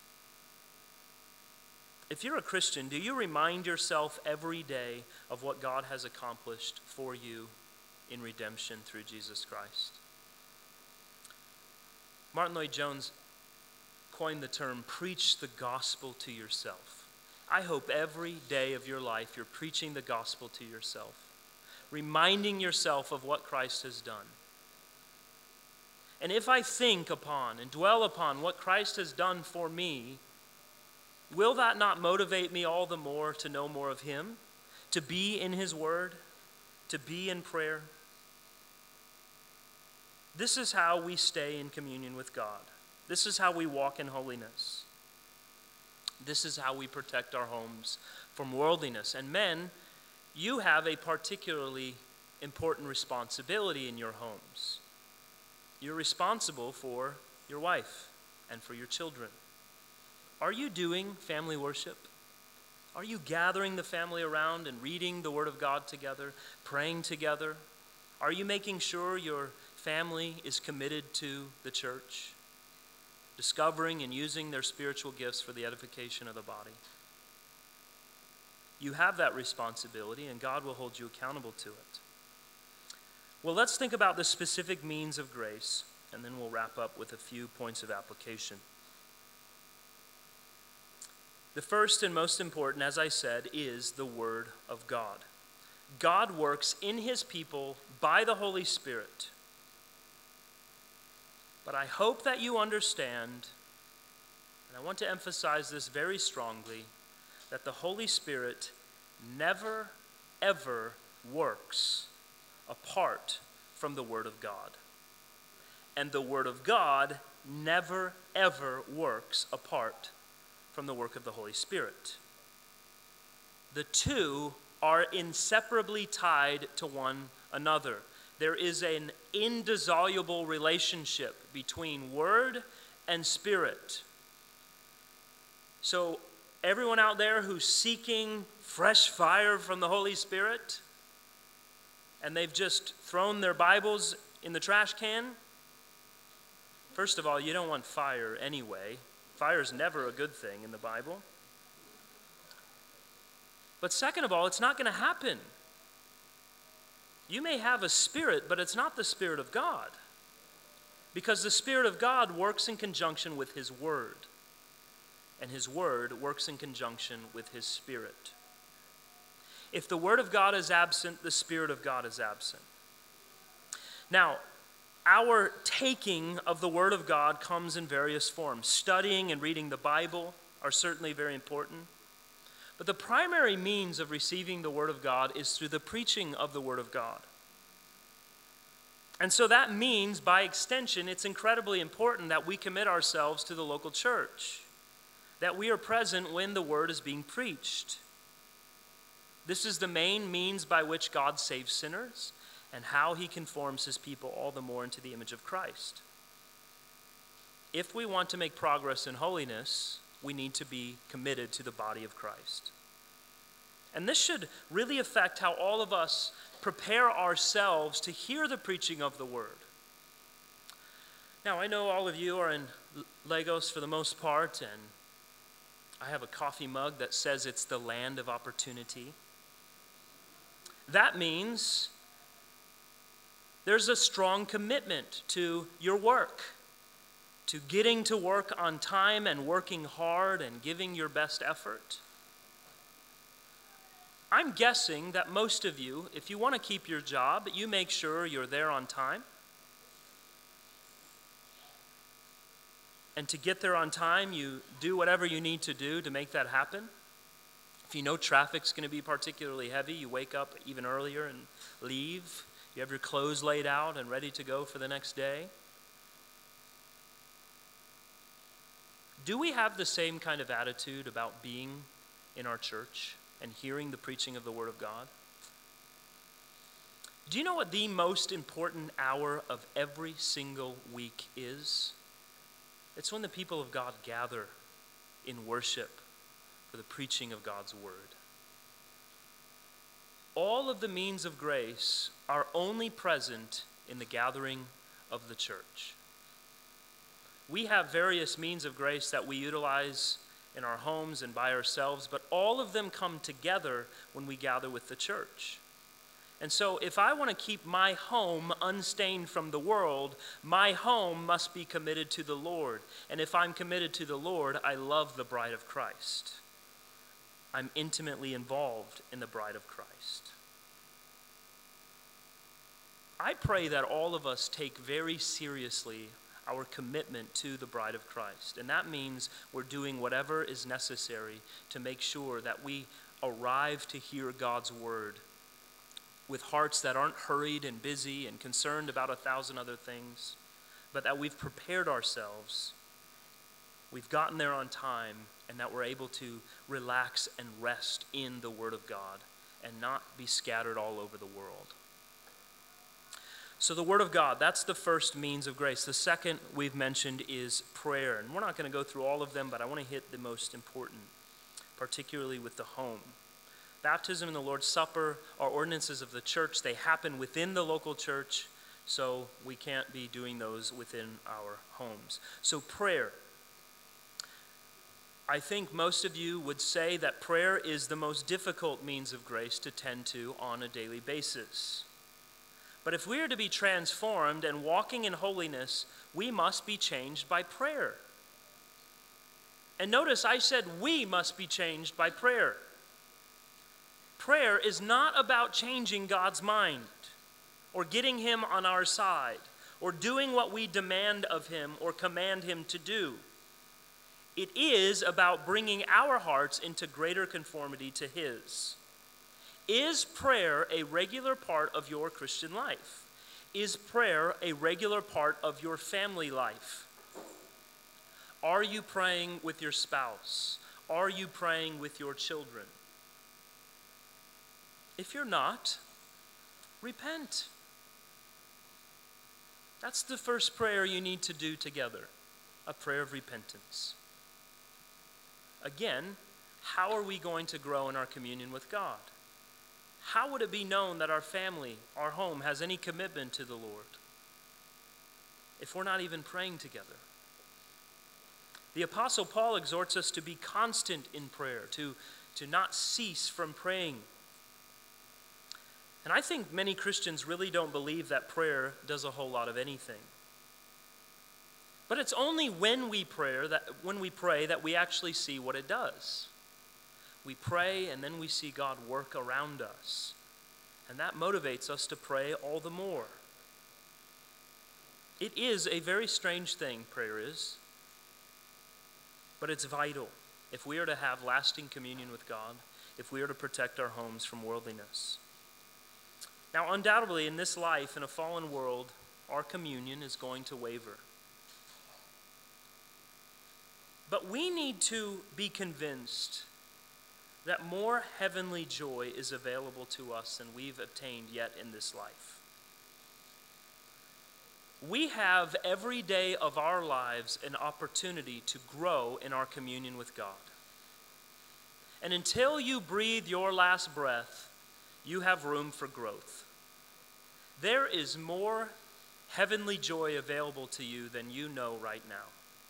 If you're a Christian, do you remind yourself every day of what God has accomplished for you in redemption through Jesus Christ? Martin Lloyd-Jones coined the term, preach the gospel to yourself. I hope every day of your life you're preaching the gospel to yourself, reminding yourself of what Christ has done. And if I think upon and dwell upon what Christ has done for me, will that not motivate me all the more to know more of him, to be in his word, to be in prayer? This is how we stay in communion with God. This is how we walk in holiness. This is how we protect our homes from worldliness. And men, you have a particularly important responsibility in your homes. You're responsible for your wife and for your children. Are you doing family worship? Are you gathering the family around and reading the Word of God together, praying together? Are you making sure your family is committed to the church, discovering and using their spiritual gifts for the edification of the body? You have that responsibility, and God will hold you accountable to it. Well, let's think about the specific means of grace, and then we'll wrap up with a few points of application. The first and most important, as I said, is the Word of God. God works in his people by the Holy Spirit. But I hope that you understand, and I want to emphasize this very strongly, that the Holy Spirit never, ever works apart from the Word of God. And the Word of God never, ever works apart from the work of the Holy Spirit. The two are inseparably tied to one another. There is an indissoluble relationship between Word and Spirit. So everyone out there who's seeking fresh fire from the Holy Spirit, and they've just thrown their Bibles in the trash can, first of all, you don't want fire anyway. Fire is never a good thing in the Bible. But second of all, it's not going to happen. You may have a spirit, but it's not the Spirit of God. Because the Spirit of God works in conjunction with his Word. and his word works in conjunction with his Spirit. If the word of God is absent, the Spirit of God is absent. Now, our taking of the word of God comes in various forms. Studying and reading the Bible are certainly very important. But the primary means of receiving the word of God is through the preaching of the word of God. And so that means, by extension, it's incredibly important that we commit ourselves to the local church, that we are present when the word is being preached. This is the main means by which God saves sinners and how he conforms his people all the more into the image of Christ. If we want to make progress in holiness, we need to be committed to the body of Christ. And this should really affect how all of us prepare ourselves to hear the preaching of the word. Now, I know all of you are in Lagos for the most part, and I have a coffee mug that says it's the land of opportunity. That means there's a strong commitment to your work, to getting to work on time and working hard and giving your best effort. I'm guessing that most of you, if you want to keep your job, you make sure you're there on time. And to get there on time, you do whatever you need to do to make that happen. If you know traffic's going to be particularly heavy, you wake up even earlier and leave. You have your clothes laid out and ready to go for the next day. Do we have the same kind of attitude about being in our church and hearing the preaching of the Word of God? Do you know what the most important hour of every single week is? It's when the people of God gather in worship for the preaching of God's Word. All of the means of grace are only present in the gathering of the church. We have various means of grace that we utilize in our homes and by ourselves, but all of them come together when we gather with the church. And so if I want to keep my home unstained from the world, my home must be committed to the Lord. And if I'm committed to the Lord, I love the bride of Christ. I'm intimately involved in the bride of Christ. I pray that all of us take very seriously our commitment to the bride of Christ. And that means we're doing whatever is necessary to make sure that we arrive to hear God's word with hearts that aren't hurried and busy and concerned about a thousand other things, but that we've prepared ourselves, we've gotten there on time, and that we're able to relax and rest in the Word of God and not be scattered all over the world. So the Word of God, that's the first means of grace. The second we've mentioned is prayer. And we're not going to go through all of them, but I want to hit the most important, particularly with the home. Baptism and the Lord's Supper are ordinances of the church. They happen within the local church, so we can't be doing those within our homes. So prayer. I think most of you would say that prayer is the most difficult means of grace to tend to on a daily basis. But if we are to be transformed and walking in holiness, we must be changed by prayer. And notice I said we must be changed by prayer. Prayer is not about changing God's mind or getting him on our side or doing what we demand of him or command him to do. It is about bringing our hearts into greater conformity to his. Is prayer a regular part of your Christian life? Is prayer a regular part of your family life? Are you praying with your spouse? Are you praying with your children? If you're not, repent. That's the first prayer you need to do together, a prayer of repentance. Again, how are we going to grow in our communion with God? How would it be known that our family, our home, has any commitment to the Lord if we're not even praying together? The Apostle Paul exhorts us to be constant in prayer, to, to not cease from praying. And I think many Christians really don't believe that prayer does a whole lot of anything. But it's only when we pray that when we pray that we actually see what it does. We pray and then we see God work around us. And that motivates us to pray all the more. It is a very strange thing, prayer is. But it's vital if we are to have lasting communion with God, if we are to protect our homes from worldliness. Now, undoubtedly, in this life, in a fallen world, our communion is going to waver. But we need to be convinced that more heavenly joy is available to us than we've obtained yet in this life. We have every day of our lives an opportunity to grow in our communion with God. And until you breathe your last breath, you have room for growth. There is more heavenly joy available to you than you know right now.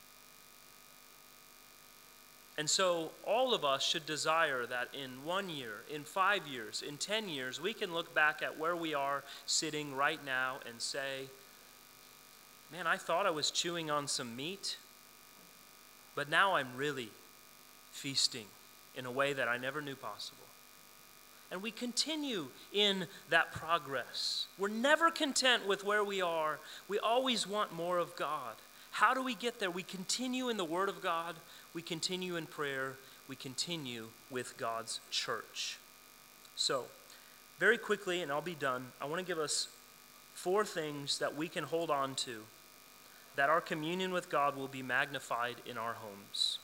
And so all of us should desire that in one year, in five years, in ten years, we can look back at where we are sitting right now and say, man, I thought I was chewing on some meat, but now I'm really feasting in a way that I never knew possible. And we continue in that progress. We're never content with where we are. We always want more of God. How do we get there? We continue in the Word of God. We continue in prayer. We continue with God's church. So, very quickly, and I'll be done, I want to give us four things that we can hold on to, that our communion with God will be magnified in our homes.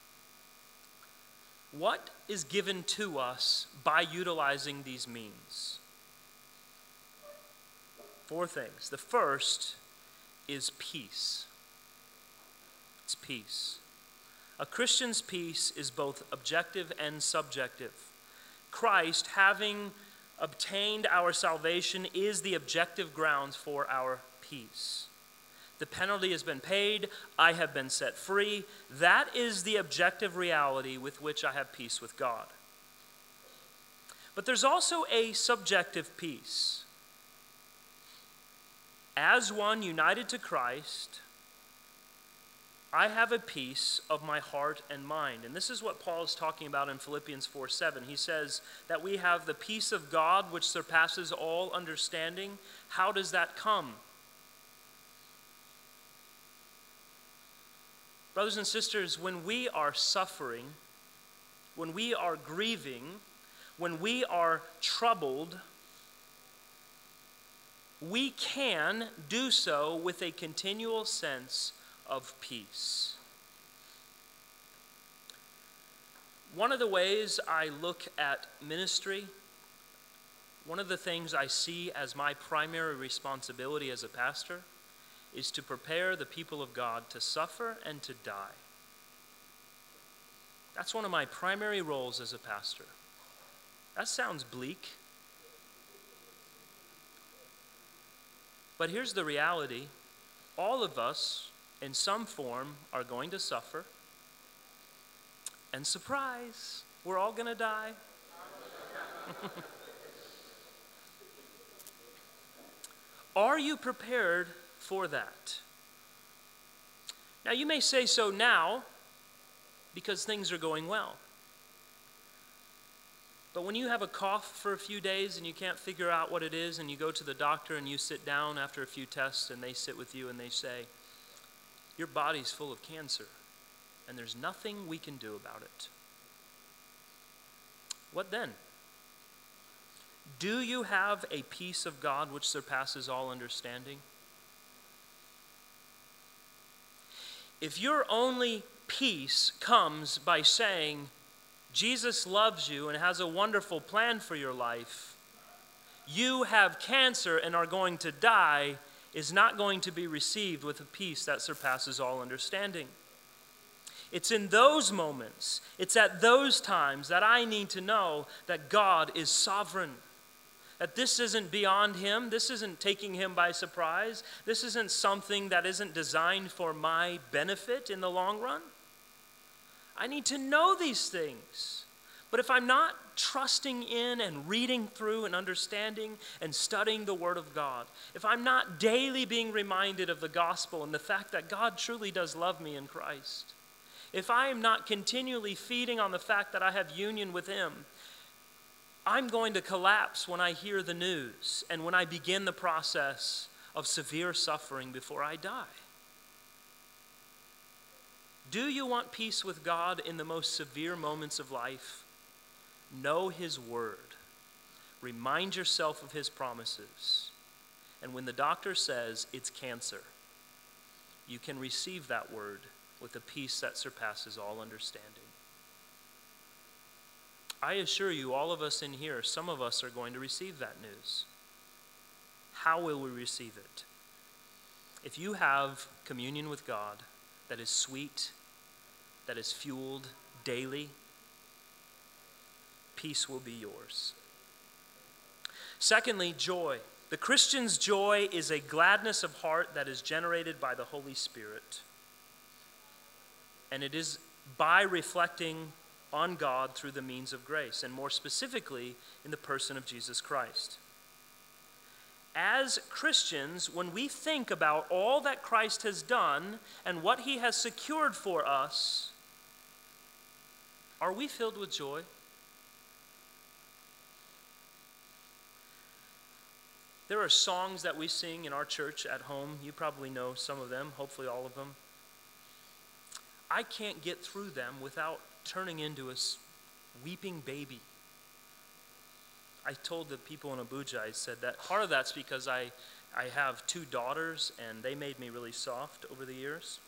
What is given to us by utilizing these means? Four things. The first is peace. It's peace. A Christian's peace is both objective and subjective. Christ, having obtained our salvation, is the objective grounds for our peace. The penalty has been paid. I have been set free. That is the objective reality with which I have peace with God. But there's also a subjective peace. As one united to Christ, I have a peace of my heart and mind. And this is what Paul is talking about in Philippians four seven. He says that we have the peace of God which surpasses all understanding. How does that come? Brothers and sisters, when we are suffering, when we are grieving, when we are troubled, we can do so with a continual sense of peace. One of the ways I look at ministry, one of the things I see as my primary responsibility as a pastor, is to prepare the people of God to suffer and to die. That's one of my primary roles as a pastor. That sounds bleak. But here's the reality. All of us, in some form, are going to suffer. And surprise, we're all going to die. Are you prepared for that? Now, you may say so now because things are going well. But when you have a cough for a few days and you can't figure out what it is, and you go to the doctor and you sit down after a few tests and they sit with you and they say, your body's full of cancer and there's nothing we can do about it. What then? Do you have a peace of God which surpasses all understanding? If your only peace comes by saying, Jesus loves you and has a wonderful plan for your life, you have cancer and are going to die, is not going to be received with a peace that surpasses all understanding. It's in those moments, it's at those times that I need to know that God is sovereign. That this isn't beyond him. This isn't taking him by surprise. This isn't something that isn't designed for my benefit in the long run. I need to know these things. But if I'm not trusting in and reading through and understanding and studying the Word of God, if I'm not daily being reminded of the gospel and the fact that God truly does love me in Christ, if I am not continually feeding on the fact that I have union with Him, I'm going to collapse when I hear the news and when I begin the process of severe suffering before I die. Do you want peace with God in the most severe moments of life? Know His word. Remind yourself of His promises. And when the doctor says it's cancer, you can receive that word with a peace that surpasses all understanding. I assure you, all of us in here, some of us are going to receive that news. How will we receive it? If you have communion with God that is sweet, that is fueled daily, peace will be yours. Secondly, joy. The Christian's joy is a gladness of heart that is generated by the Holy Spirit. And it is by reflecting on God through the means of grace, and more specifically, in the person of Jesus Christ. As Christians, when we think about all that Christ has done and what He has secured for us, are we filled with joy? There are songs that we sing in our church at home. You probably know some of them, hopefully all of them. I can't get through them without turning into a weeping baby. I told the people in Abuja, I said that part of that's because I, I have two daughters and they made me really soft over the years.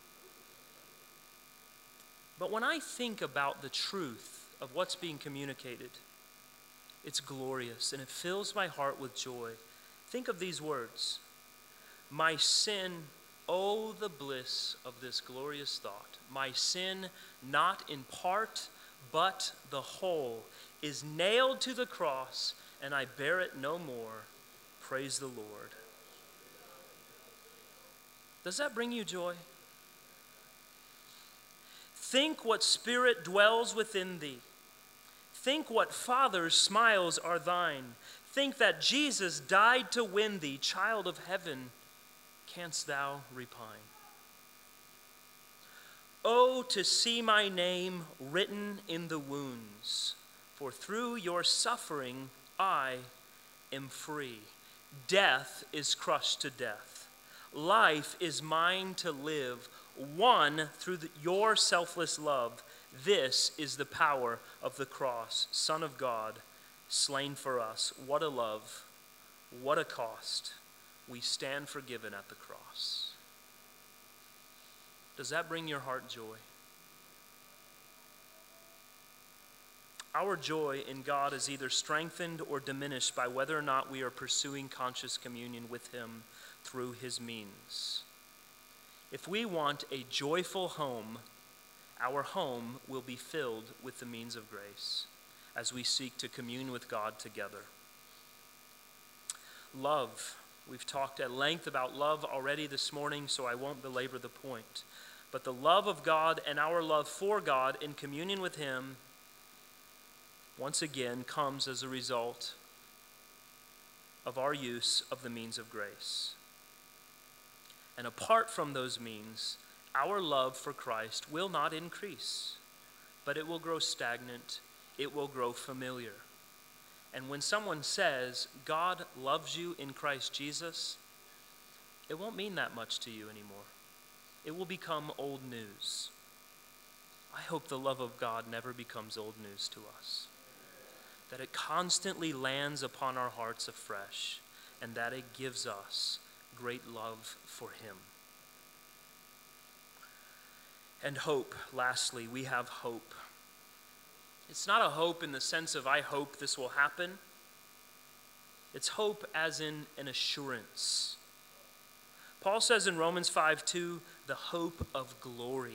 But when I think about the truth of what's being communicated, it's glorious and it fills my heart with joy. Think of these words. My sin, oh, the bliss of this glorious thought. My sin, not in part, but the whole, is nailed to the cross, and I bear it no more. Praise the Lord. Does that bring you joy? Think what spirit dwells within thee. Think what Father's smiles are thine. Think that Jesus died to win thee, child of heaven. Canst thou repine? Oh, to see my name written in the wounds, for through your suffering I am free. Death is crushed to death. Life is mine to live, won through the, your selfless love. This is the power of the cross, Son of God, slain for us. What a love, what a cost. We stand forgiven at the cross. Does that bring your heart joy? Our joy in God is either strengthened or diminished by whether or not we are pursuing conscious communion with Him through His means. If we want a joyful home, our home will be filled with the means of grace as we seek to commune with God together. Love. We've talked at length about love already this morning, so I won't belabor the point. But the love of God and our love for God in communion with Him, once again, comes as a result of our use of the means of grace. And apart from those means, our love for Christ will not increase, but it will grow stagnant, it will grow familiar. And when someone says, God loves you in Christ Jesus, it won't mean that much to you anymore. It will become old news. I hope the love of God never becomes old news to us. That it constantly lands upon our hearts afresh, and that it gives us great love for Him. And hope, lastly, we have hope. It's not a hope in the sense of I hope this will happen. It's hope as in an assurance. Paul says in Romans five two, the hope of glory.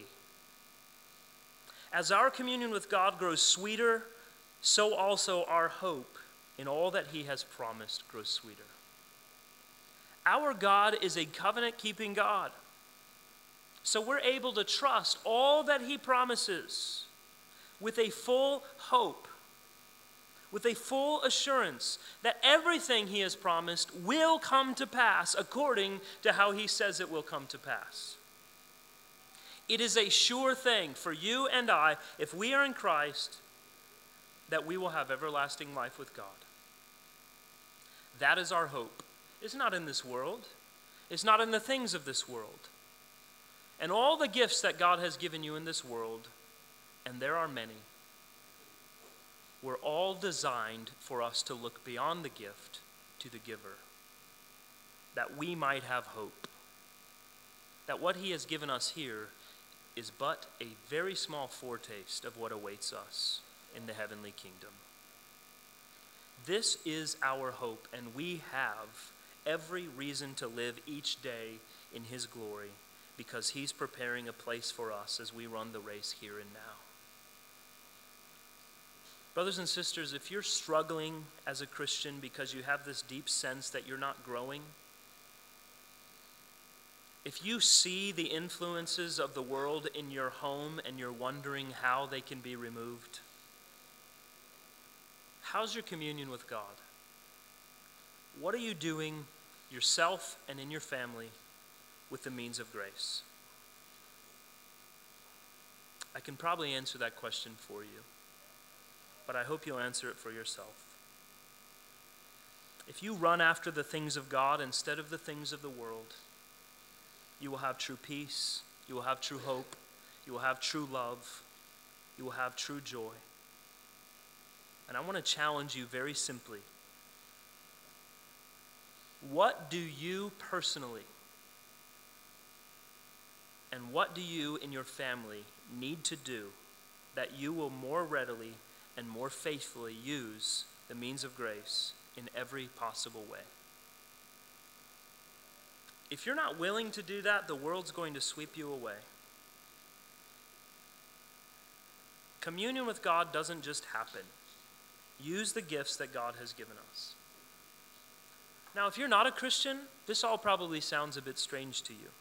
As our communion with God grows sweeter, so also our hope in all that He has promised grows sweeter. Our God is a covenant-keeping God. So we're able to trust all that He promises. with a full hope, with a full assurance that everything he has promised will come to pass according to how he says it will come to pass. It is a sure thing for you and I, if we are in Christ, that we will have everlasting life with God. That is our hope. It's not in this world. It's not in the things of this world. And all the gifts that God has given you in this world, and there are many, were all designed for us to look beyond the gift to the giver, that we might have hope. That what he has given us here is but a very small foretaste of what awaits us in the heavenly kingdom. This is our hope, and we have every reason to live each day in his glory, because he's preparing a place for us as we run the race here and now. Brothers and sisters, if you're struggling as a Christian because you have this deep sense that you're not growing, if you see the influences of the world in your home and you're wondering how they can be removed, how's your communion with God? What are you doing yourself and in your family with the means of grace? I can probably answer that question for you, but I hope you'll answer it for yourself. If you run after the things of God instead of the things of the world, you will have true peace, you will have true hope, you will have true love, you will have true joy. And I want to challenge you very simply. What do you personally and what do you in your family need to do that you will more readily and more faithfully use the means of grace in every possible way? If you're not willing to do that, the world's going to sweep you away. Communion with God doesn't just happen. Use the gifts that God has given us. Now, if you're not a Christian, this all probably sounds a bit strange to you.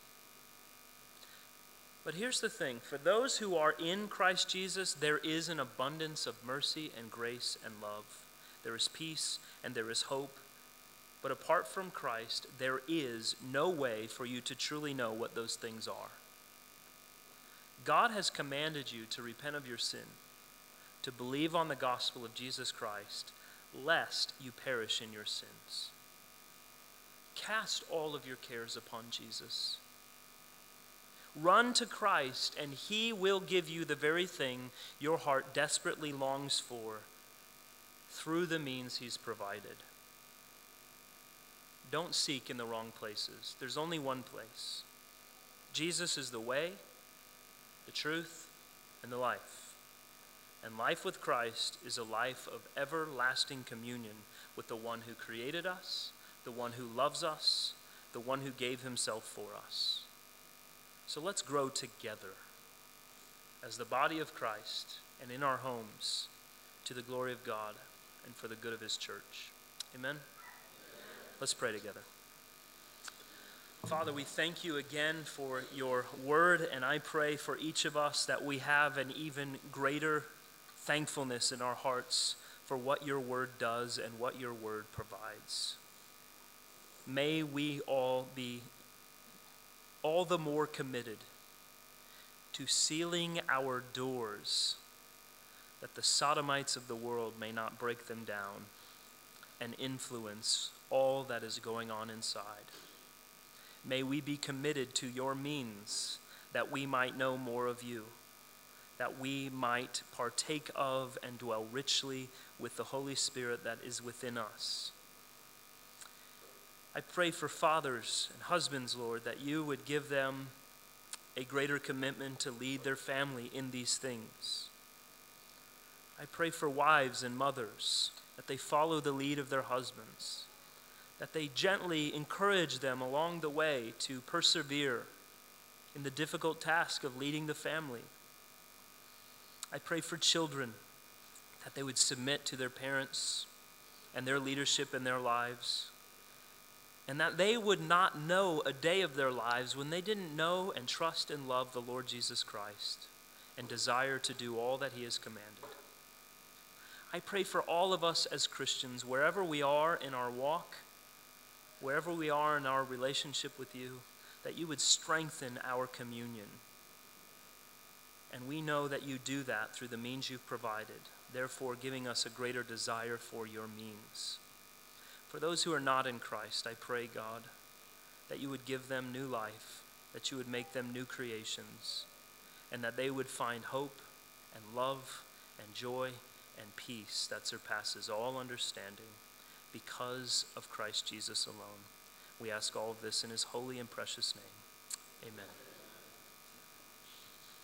But here's the thing. For those who are in Christ Jesus, there is an abundance of mercy and grace and love. There is peace and there is hope. But apart from Christ, there is no way for you to truly know what those things are. God has commanded you to repent of your sin, to believe on the gospel of Jesus Christ, lest you perish in your sins. Cast all of your cares upon Jesus. Run to Christ, and he will give you the very thing your heart desperately longs for through the means he's provided. Don't seek in the wrong places. There's only one place. Jesus is the way, the truth, and the life. And life with Christ is a life of everlasting communion with the one who created us, the one who loves us, the one who gave himself for us. So let's grow together as the body of Christ and in our homes to the glory of God and for the good of his church. Amen? Let's pray together. Father, we thank you again for your word, and I pray for each of us that we have an even greater thankfulness in our hearts for what your word does and what your word provides. May we all be all the more committed to sealing our doors that the sodomites of the world may not break them down and influence all that is going on inside. May we be committed to your means that we might know more of you, that we might partake of and dwell richly with the Holy Spirit that is within us. I pray for fathers and husbands, Lord, that you would give them a greater commitment to lead their family in these things. I pray for wives and mothers, that they follow the lead of their husbands, that they gently encourage them along the way to persevere in the difficult task of leading the family. I pray for children, that they would submit to their parents and their leadership in their lives, and that they would not know a day of their lives when they didn't know and trust and love the Lord Jesus Christ and desire to do all that he has commanded. I pray for all of us as Christians, wherever we are in our walk, wherever we are in our relationship with you, that you would strengthen our communion. And we know that you do that through the means you've provided, therefore giving us a greater desire for your means. For those who are not in Christ, I pray, God, that you would give them new life, that you would make them new creations, and that they would find hope and love and joy and peace that surpasses all understanding because of Christ Jesus alone. We ask all of this in his holy and precious name. Amen.